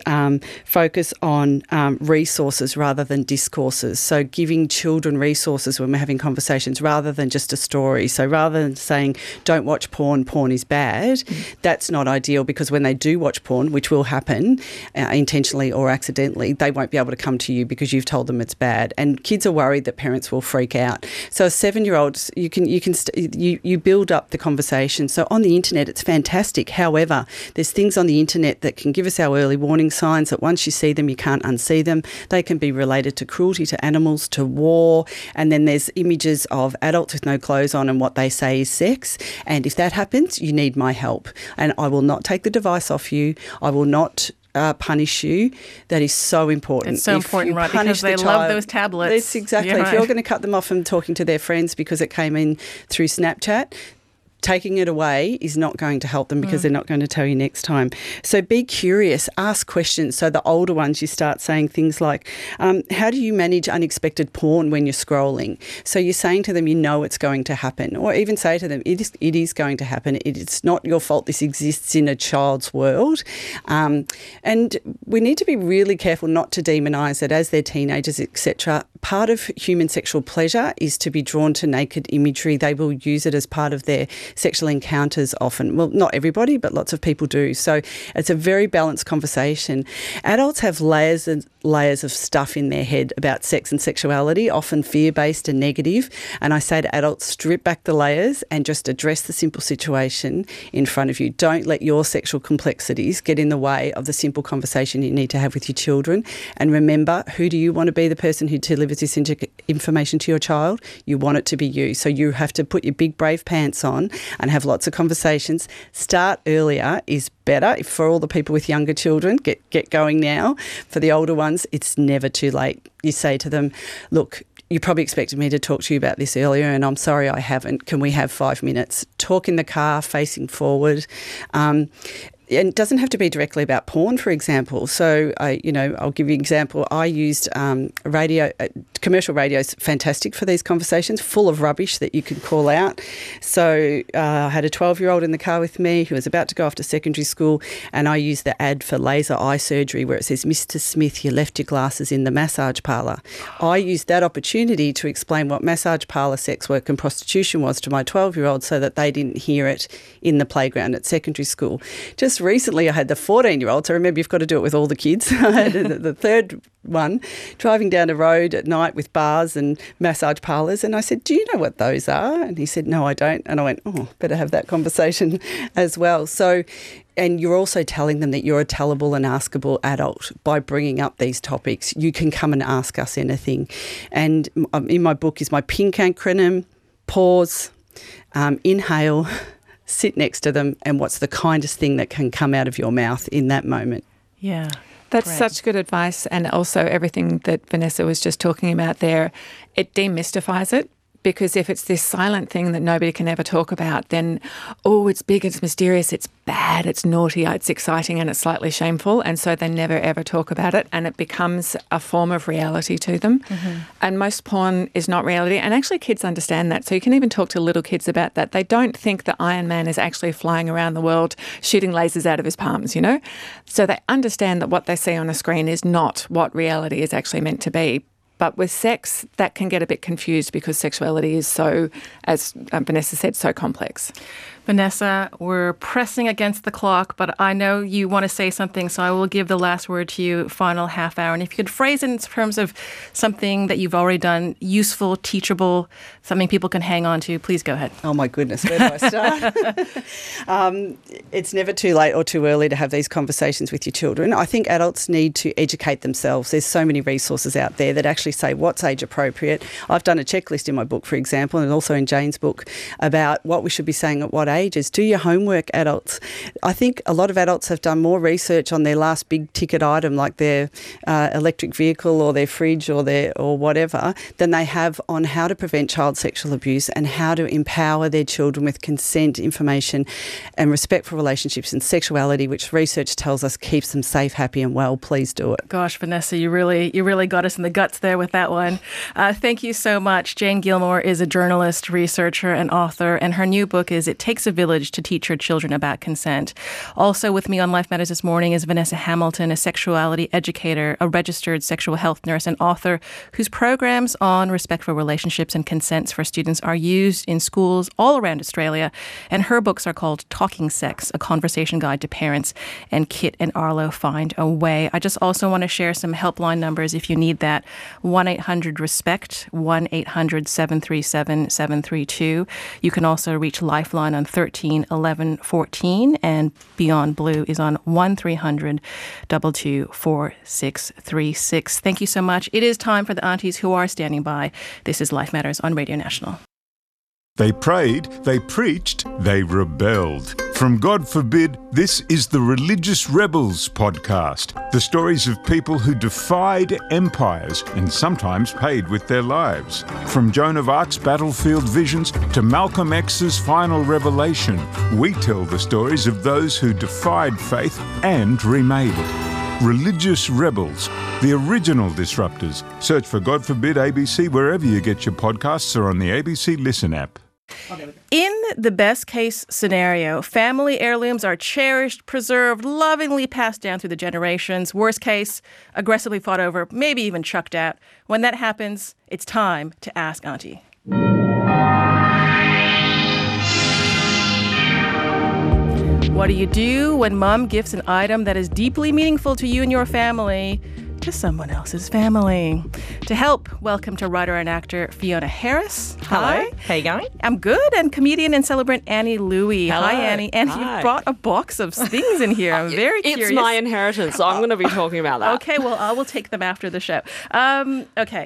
[SPEAKER 7] focus on resources rather than discourses. So giving children resources when we're having conversations rather than just a story. So rather than saying, don't watch porn, porn is bad, that's not ideal, because when they do watch porn, which will happen intentionally or accidentally, they won't be able to come to you because you've told them it's bad. And kids are worried that parents will freak out. So 7-year-olds, you build up the conversation. So on the internet, it's fantastic. However, there's things on the internet that can give us our early warning signs that once you see them, you can't unsee them. They can be related to cruelty to animals, to war, and then there's images of adults with no clothes on and what they say is sex. And if that happens, you need my help. And I will not take the device off you. I will not punish you. That is so important.
[SPEAKER 5] It's so important, right? Because they love those tablets.
[SPEAKER 7] That's exactly. Yeah, right. If you're going to cut them off from talking to their friends because it came in through Snapchat, taking it away is not going to help them because they're not going to tell you next time. So be curious, ask questions. So the older ones, you start saying things like, how do you manage unexpected porn when you're scrolling? So you're saying to them, you know it's going to happen. Or even say to them, it is going to happen. It's not your fault this exists in a child's world. And we need to be really careful not to demonise it as they're teenagers, etc. Part of human sexual pleasure is to be drawn to naked imagery. They will use it as part of their sexual encounters often. Well, not everybody, but lots of people do. So it's a very balanced conversation. Adults have layers and layers of stuff in their head about sex and sexuality, often fear-based and negative. And I say to adults, strip back the layers and just address the simple situation in front of you. Don't let your sexual complexities get in the way of the simple conversation you need to have with your children. And remember, who do you want to be the person who delivers this information to your child? You want it to be you. So you have to put your big brave pants on and have lots of conversations. Start earlier is better. For all the people with younger children, get going now. For the older ones, it's never too late. You say to them, look, you probably expected me to talk to you about this earlier and I'm sorry I haven't. Can we have 5 minutes? Talk in the car, facing forward. And it doesn't have to be directly about porn, for example. So, I'll give you an example. I used radio. Commercial radio is fantastic for these conversations, full of rubbish that you can call out. So I had a 12-year-old in the car with me who was about to go off to secondary school, and I used the ad for laser eye surgery where it says, Mr. Smith, you left your glasses in the massage parlour. I used that opportunity to explain what massage parlour sex work and prostitution was to my 12-year-old so that they didn't hear it in the playground at secondary school. Just recently I had the 14-year-old, so remember you've got to do it with all the kids. I had the third one driving down a road at night with bars and massage parlours, and I said, do you know what those are? And he said, no, I don't. And I went, better have that conversation as well. So, and you're also telling them that you're a tellable and askable adult by bringing up these topics. You can come and ask us anything. And in my book is my pink acronym: pause, inhale, sit next to them, and what's the kindest thing that can come out of your mouth in that moment.
[SPEAKER 5] Yeah.
[SPEAKER 6] That's such good advice. And also everything that Vanessa was just talking about there, it demystifies it. Because if it's this silent thing that nobody can ever talk about, then, it's big, it's mysterious, it's bad, it's naughty, it's exciting and it's slightly shameful. And so they never, ever talk about it and it becomes a form of reality to them. Mm-hmm. And most porn is not reality. And actually kids understand that. So you can even talk to little kids about that. They don't think the Iron Man is actually flying around the world shooting lasers out of his palms, So they understand that what they see on a screen is not what reality is actually meant to be. But with sex, that can get a bit confused because sexuality is so, as Vanessa said, so complex.
[SPEAKER 5] Vanessa, we're pressing against the clock, but I know you want to say something, so I will give the last word to you, final half hour. And if you could phrase it in terms of something that you've already done, useful, teachable, something people can hang on to, please go ahead.
[SPEAKER 7] Oh, my goodness, where do I start? It's never too late or too early to have these conversations with your children. I think adults need to educate themselves. There's so many resources out there that actually say what's age appropriate. I've done a checklist in my book, for example, and also in Jane's book, about what we should be saying at what ages. Do your homework, adults. I think a lot of adults have done more research on their last big ticket item, like their electric vehicle or their fridge or whatever, than they have on how to prevent child sexual abuse and how to empower their children with consent, information and respect for relationships and sexuality, which research tells us keeps them safe, happy and well. Please do it.
[SPEAKER 5] Gosh, Vanessa, you really got us in the guts there with that one. Thank you so much. Jane Gilmore is a journalist, researcher and author, and her new book is It Takes a Village to Teach Your Children About Consent. Also with me on Life Matters this morning is Vanessa Hamilton, a sexuality educator, a registered sexual health nurse and author whose programs on respectful relationships and consents for students are used in schools all around Australia. And her books are called Talking Sex, A Conversation Guide to Parents, and Kit and Arlo Find a Way. I just also want to share some helpline numbers if you need that. 1-800-RESPECT, 1-800-737-732. You can also reach Lifeline on 13 11 14, and Beyond Blue is on 1300 22 4636. Thank you so much. It is time for the aunties who are standing by. This is Life Matters on Radio National.
[SPEAKER 12] They prayed, they preached, they rebelled. From God Forbid, this is the Religious Rebels podcast. The stories of people who defied empires and sometimes paid with their lives. From Joan of Arc's battlefield visions to Malcolm X's final revelation, we tell the stories of those who defied faith and remade it. Religious Rebels, the original disruptors. Search for God Forbid ABC wherever you get your podcasts or on the ABC Listen app.
[SPEAKER 5] In the best case scenario, family heirlooms are cherished, preserved, lovingly passed down through the generations. Worst case, aggressively fought over, maybe even chucked out. When that happens, it's time to ask Auntie. What do you do when mom gifts an item that is deeply meaningful to you and your family to someone else's family. To help, welcome to writer and actor Fiona Harris.
[SPEAKER 13] Hello. How you going?
[SPEAKER 5] I'm good. And comedian and celebrant Annie Louie.
[SPEAKER 13] Hello.
[SPEAKER 5] Hi, Annie. And
[SPEAKER 13] Hi.
[SPEAKER 5] you brought a box of things in here. I'm very curious.
[SPEAKER 14] It's my inheritance, so I'm going to be talking about that.
[SPEAKER 5] Okay, well, I will take them after the show. Okay.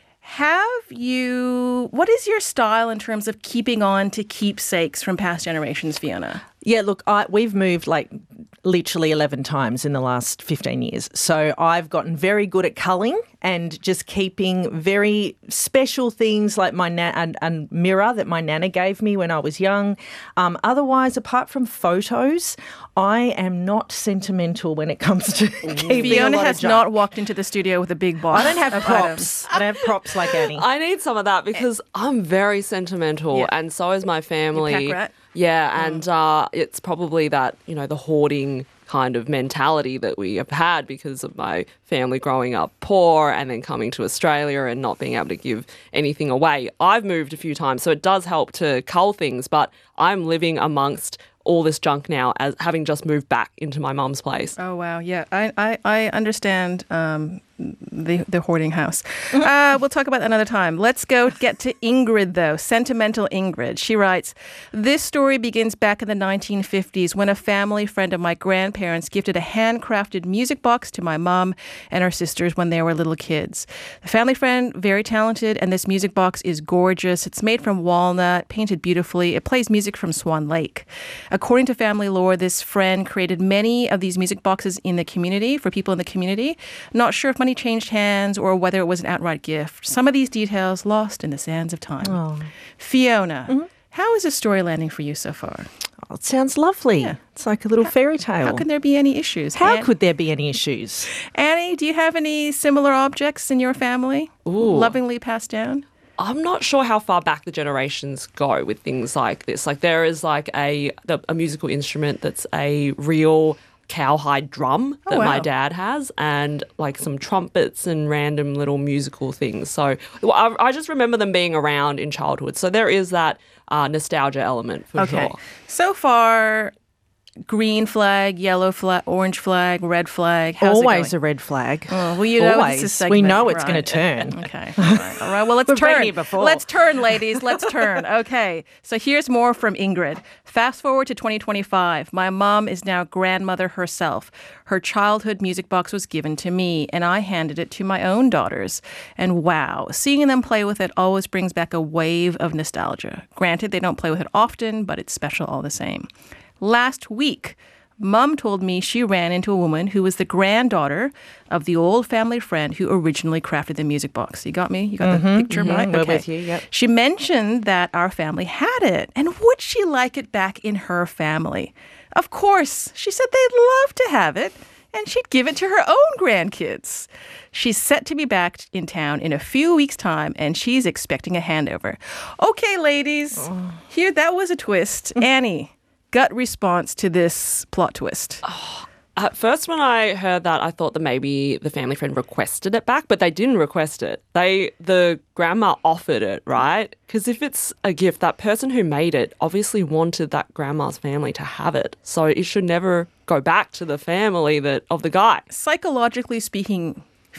[SPEAKER 5] What is your style in terms of keeping on to keepsakes from past generations, Fiona?
[SPEAKER 13] Yeah, look, we've moved like literally 11 times in the last 15 years. So I've gotten very good at culling and just keeping very special things like my and mirror that my nana gave me when I was young. Otherwise, apart from photos, I am not sentimental when it comes to keeping
[SPEAKER 5] Fiona
[SPEAKER 13] a lot
[SPEAKER 5] has
[SPEAKER 13] of junk.
[SPEAKER 5] not walked into the studio with a big box.
[SPEAKER 13] I don't have
[SPEAKER 5] of
[SPEAKER 13] props.
[SPEAKER 5] items.
[SPEAKER 13] I don't have props like Annie.
[SPEAKER 14] I need some of that because I'm very sentimental, and so is my family.
[SPEAKER 5] You pack rat?
[SPEAKER 14] Yeah, and it's probably that, the hoarding kind of mentality that we have had because of my family growing up poor and then coming to Australia and not being able to give anything away. I've moved a few times, so it does help to cull things, but I'm living amongst all this junk now as having just moved back into my mum's place.
[SPEAKER 5] Oh, wow. Yeah, I understand the hoarding house. We'll talk about that another time. Let's get to Ingrid, though. Sentimental Ingrid. She writes, this story begins back in the 1950s when a family friend of my grandparents gifted a handcrafted music box to my mom and her sisters when they were little kids. The family friend, very talented, and this music box is gorgeous. It's made from walnut, painted beautifully. It plays music from Swan Lake. According to family lore, this friend created many of these music boxes in the community, for people in the community. Not sure if money changed hands or whether it was an outright gift. Some of these details lost in the sands of time.
[SPEAKER 13] Oh.
[SPEAKER 5] Fiona, how is this story landing for you so far?
[SPEAKER 13] Oh, it sounds lovely. Yeah. It's like a little fairy tale.
[SPEAKER 5] How can there be any issues?
[SPEAKER 13] How could there be any issues?
[SPEAKER 5] Annie, do you have any similar objects in your family? Lovingly passed down?
[SPEAKER 14] I'm not sure how far back the generations go with things like this. Like there is like a musical instrument that's a real cowhide drum that my dad has, and like some trumpets and random little musical things. So I just remember them being around in childhood. So there is that nostalgia element for sure.
[SPEAKER 5] So far, green flag, yellow flag, orange flag, red flag. How's
[SPEAKER 13] Always
[SPEAKER 5] it
[SPEAKER 13] a red flag.
[SPEAKER 5] Oh, well, you know,
[SPEAKER 13] Always.
[SPEAKER 5] It's a segment,
[SPEAKER 13] we know it's
[SPEAKER 5] right.
[SPEAKER 13] going to turn.
[SPEAKER 5] Okay. All right. Well, let's
[SPEAKER 13] We've been
[SPEAKER 5] turn.
[SPEAKER 13] here before.
[SPEAKER 5] Let's turn, ladies. Let's turn. Okay. So here's more from Ingrid. Fast forward to 2025. My mom is now grandmother herself. Her childhood music box was given to me, and I handed it to my own daughters. And wow, seeing them play with it always brings back a wave of nostalgia. Granted, they don't play with it often, but it's special all the same. Last week, Mum told me she ran into a woman who was the granddaughter of the old family friend who originally crafted the music box. You got me? You got the picture, right?
[SPEAKER 13] We're with you, yep.
[SPEAKER 5] She mentioned that our family had it, and would she like it back in her family? Of course. She said they'd love to have it, and she'd give it to her own grandkids. She's set to be back in town in a few weeks' time, and she's expecting a handover. Okay, ladies, here, that was a twist. Annie, gut response to this plot twist?
[SPEAKER 14] At first, when I heard that, I thought that maybe the family friend requested it back, but they didn't request it. The grandma offered it, right? Because if it's a gift, that person who made it obviously wanted that grandma's family to have it. So it should never go back to the family of the guy.
[SPEAKER 5] Psychologically speaking,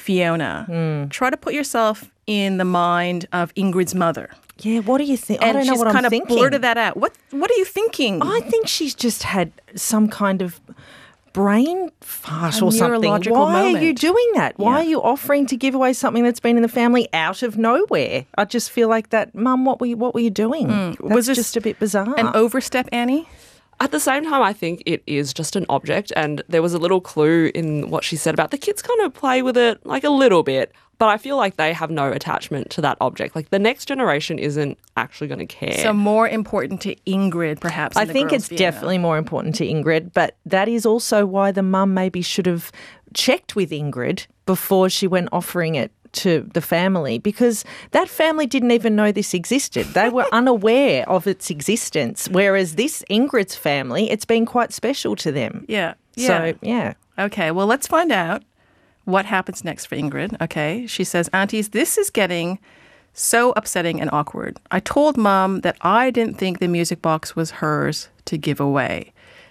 [SPEAKER 5] Fiona, try to put yourself in the mind of Ingrid's mother.
[SPEAKER 13] Yeah, what do you think?
[SPEAKER 5] And
[SPEAKER 13] I don't know what I'm thinking.
[SPEAKER 5] she's kind of blurted that out. What are you thinking?
[SPEAKER 13] I think she's just had some kind of brain fart or something.
[SPEAKER 5] neurological
[SPEAKER 13] Why
[SPEAKER 5] moment.
[SPEAKER 13] are you doing that? Why
[SPEAKER 5] Yeah.
[SPEAKER 13] are you offering to give away something that's been in the family out of nowhere? I just feel like that, Mum, what were you doing? That's
[SPEAKER 5] Was this
[SPEAKER 13] just a bit bizarre.
[SPEAKER 5] An overstep, Annie?
[SPEAKER 14] At the same time, I think it is just an object, and there was a little clue in what she said about the kids kind of play with it like a little bit, but I feel like they have no attachment to that object. Like the next generation isn't actually going to care.
[SPEAKER 5] So more important to Ingrid, perhaps.
[SPEAKER 13] I
[SPEAKER 5] than the
[SPEAKER 13] think
[SPEAKER 5] girls,
[SPEAKER 13] it's
[SPEAKER 5] Fiona.
[SPEAKER 13] definitely more important to Ingrid, but that is also why the mum maybe should have checked with Ingrid before she went offering it to the family, because that family didn't even know this existed. They were unaware of its existence, whereas this Ingrid's family, it's been quite special to them.
[SPEAKER 5] Yeah.
[SPEAKER 13] So, yeah.
[SPEAKER 5] Okay, well, let's find out what happens next for Ingrid. Okay, she says, Aunties, this is getting so upsetting and awkward. I told Mom that I didn't think the music box was hers to give away.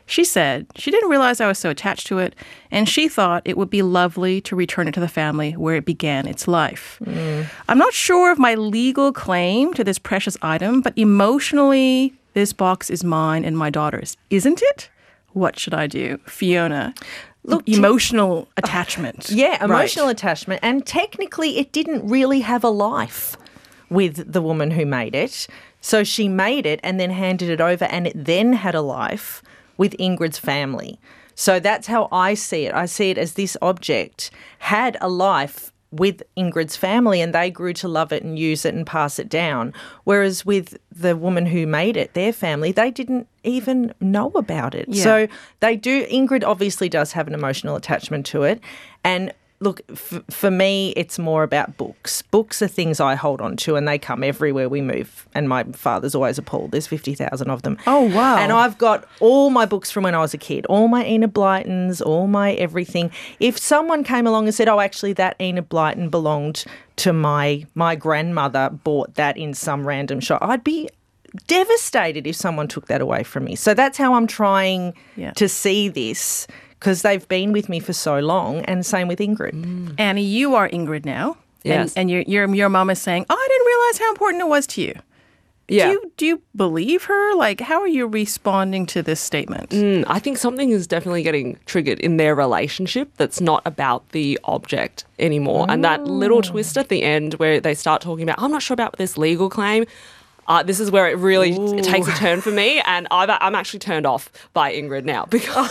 [SPEAKER 5] She said she didn't realize I was so attached to it, and she thought it would be lovely to return it to the family where it began its life. I'm not sure of my legal claim to this precious item, but emotionally, this box is mine and my daughter's, isn't it? What should I do? Fiona. Look, emotional attachment.
[SPEAKER 13] Yeah, emotional attachment. And technically, it didn't really have a life with the woman who made it. So she made it and then handed it over, and it then had a life with Ingrid's family. So that's how I see it. I see it as this object had a life with Ingrid's family, and they grew to love it and use it and pass it down. Whereas with the woman who made it, their family, they didn't even know about it.
[SPEAKER 5] Yeah.
[SPEAKER 13] So they do. Ingrid obviously does have an emotional attachment to it. And look, for me, it's more about books. Books are things I hold on to, and they come everywhere we move. And my father's always appalled. There's 50,000 of them.
[SPEAKER 5] Oh, wow.
[SPEAKER 13] And I've got all my books from when I was a kid, all my Enid Blytons, all my everything. If someone came along and said, oh, actually, that Enid Blyton belonged to my grandmother, bought that in some random shop, I'd be devastated if someone took that away from me. So that's how I'm trying to see this, because they've been with me for so long, and same with Ingrid.
[SPEAKER 5] Annie, you are Ingrid now.
[SPEAKER 14] Yes.
[SPEAKER 5] And your mom is saying, oh, I didn't realize how important it was to you.
[SPEAKER 14] Yeah.
[SPEAKER 5] Do you believe her? Like, how are you responding to this statement?
[SPEAKER 14] I think something is definitely getting triggered in their relationship that's not about the object anymore. And that little twist at the end where they start talking about, I'm not sure about this legal claim. This is where it really takes a turn for me, and I'm actually turned off by Ingrid now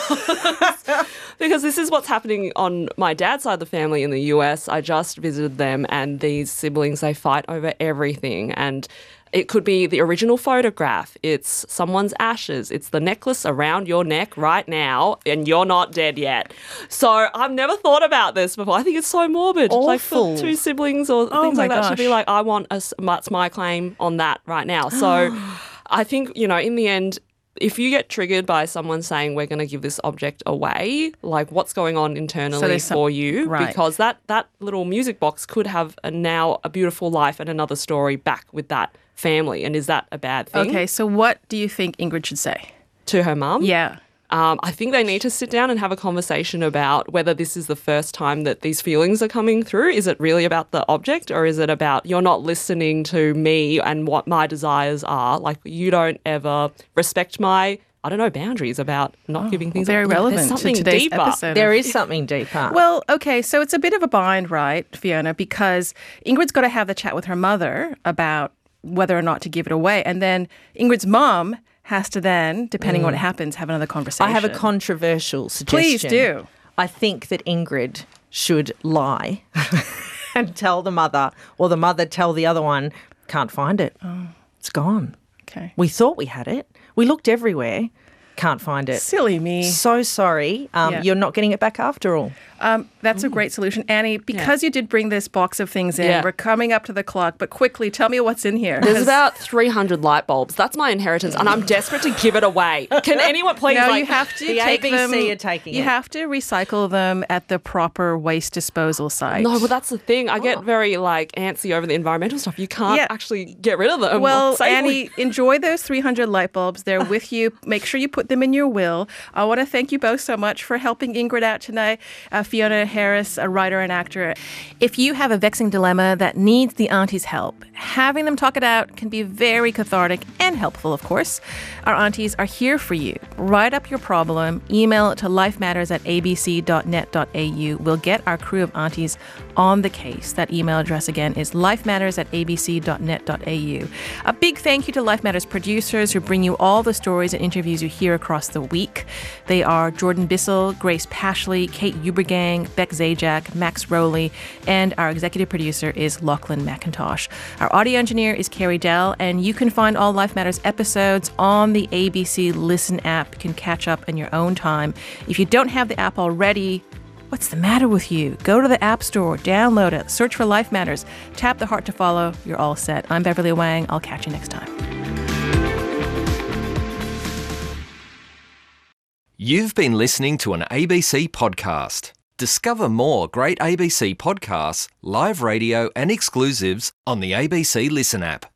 [SPEAKER 14] because this is what's happening on my dad's side of the family in the US. I just visited them, and these siblings, they fight over everything, and it could be the original photograph, it's someone's ashes, it's the necklace around your neck right now, and you're not dead yet. So I've never thought about this before. I think it's so morbid.
[SPEAKER 13] Awful.
[SPEAKER 14] Like for two siblings or things like that should be
[SPEAKER 5] gosh.
[SPEAKER 14] like, I want that's my claim on that right now. So I think, in the end, if you get triggered by someone saying we're going to give this object away, like what's going on internally for you?
[SPEAKER 5] Right.
[SPEAKER 14] Because that little music box could have now a beautiful life and another story back with that family. And is that a bad thing?
[SPEAKER 5] Okay, so what do you think Ingrid should say?
[SPEAKER 14] To her mum?
[SPEAKER 5] Yeah.
[SPEAKER 14] I think they need to sit down and have a conversation about whether this is the first time that these feelings are coming through. Is it really about the object, or is it about you're not listening to me and what my desires are? Like, you don't ever respect my, boundaries about not giving things
[SPEAKER 5] very
[SPEAKER 14] away.
[SPEAKER 5] relevant
[SPEAKER 14] There's
[SPEAKER 5] to
[SPEAKER 14] something
[SPEAKER 5] today's
[SPEAKER 14] deeper.
[SPEAKER 5] episode.
[SPEAKER 13] There is something deeper.
[SPEAKER 5] Well, okay, so it's a bit of a bind, right, Fiona, because Ingrid's got to have the chat with her mother about whether or not to give it away. And then Ingrid's mom has to then, depending on what happens, have another conversation.
[SPEAKER 13] I have a controversial suggestion.
[SPEAKER 5] Please do.
[SPEAKER 13] I think that Ingrid should lie and tell the mother, or the mother tell the other one, can't find it. Oh. It's gone.
[SPEAKER 5] Okay.
[SPEAKER 13] We thought we had it. We looked everywhere. Can't find it.
[SPEAKER 5] Silly me.
[SPEAKER 13] So sorry. You're not getting it back after all.
[SPEAKER 5] That's a great solution. Annie, because you did bring this box of things in, we're coming up to the clock, but quickly, tell me what's in here.
[SPEAKER 14] There's about 300 light bulbs. That's my inheritance, and I'm desperate to give it away. Can anyone please?
[SPEAKER 5] No, you have to
[SPEAKER 13] the
[SPEAKER 5] take
[SPEAKER 13] ABC
[SPEAKER 5] them.
[SPEAKER 13] are taking
[SPEAKER 5] you
[SPEAKER 13] it.
[SPEAKER 5] have to recycle them at the proper waste disposal site.
[SPEAKER 14] No, well, that's the thing. I get very antsy over the environmental stuff. You can't actually get rid of them.
[SPEAKER 5] Well,
[SPEAKER 14] safely.
[SPEAKER 5] Annie, enjoy those 300 light bulbs. They're with you. Make sure you put them in your will. I want to thank you both so much for helping Ingrid out tonight. Fiona Harris, a writer and actor. If you have a vexing dilemma that needs the aunties' help, having them talk it out can be very cathartic and helpful, of course. Our aunties are here for you. Write up your problem, email it to lifematters@abc.net.au. We'll get our crew of aunties on the case. That email address again is lifematters@abc.net.au. A big thank you to Life Matters producers who bring you all the stories and interviews you hear across the week. They are Jordan Bissell, Grace Pashley, Kate Ubergang, Beck Zajac, Max Rowley, and our executive producer is Lachlan McIntosh. Our audio engineer is Carrie Dell, and you can find all Life Matters episodes on the ABC Listen app. You can catch up in your own time. If you don't have the app already, what's the matter with you? Go to the App Store, download it, search for Life Matters, tap the heart to follow. You're all set. I'm Beverly Wang. I'll catch you next time.
[SPEAKER 15] You've been listening to an ABC podcast. Discover more great ABC podcasts, live radio and exclusives on the ABC Listen app.